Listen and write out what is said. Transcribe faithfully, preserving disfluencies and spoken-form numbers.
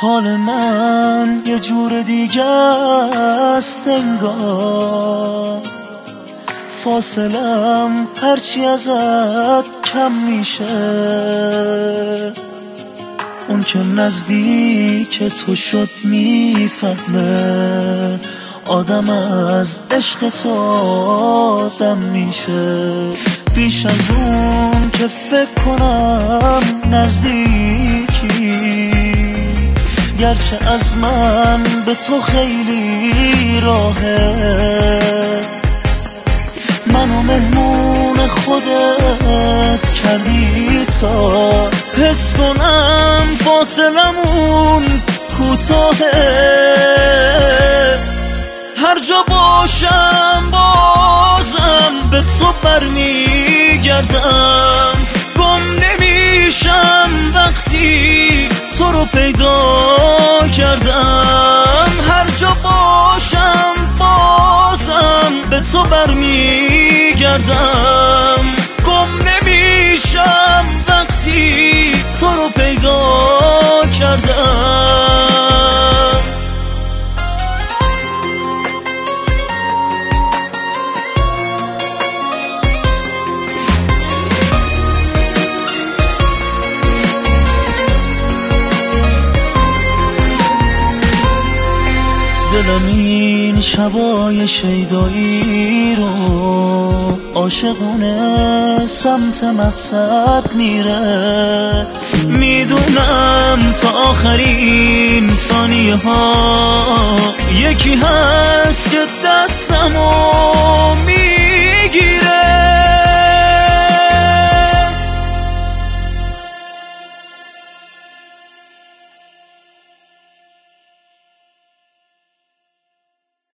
حال من یه جور دیگه است انگار، فاصلم هرچی ازت کم میشه. اون که نزدیک تو شد میفهمه آدم از عشق تو آدم میشه. بیش از اون که فکر کنم نزدیکی، گرچه از من به تو خیلی راهه. منو مهمون خودت کردی تا حس کنم فاصلمون کوتاهه. هر جا باشم بازم به تو برمیگردم، گم نمیشم وقتی تو رو پیدا کردم. هر جا باشم بازم به تو برمیگردم، گم نمیشم وقتی تو رو پیدا کردم. دلم این شبای شیدایی رو عاشقونه سمت مقصد میره. میدونم تا آخرین ثانیه ها یکی هست که در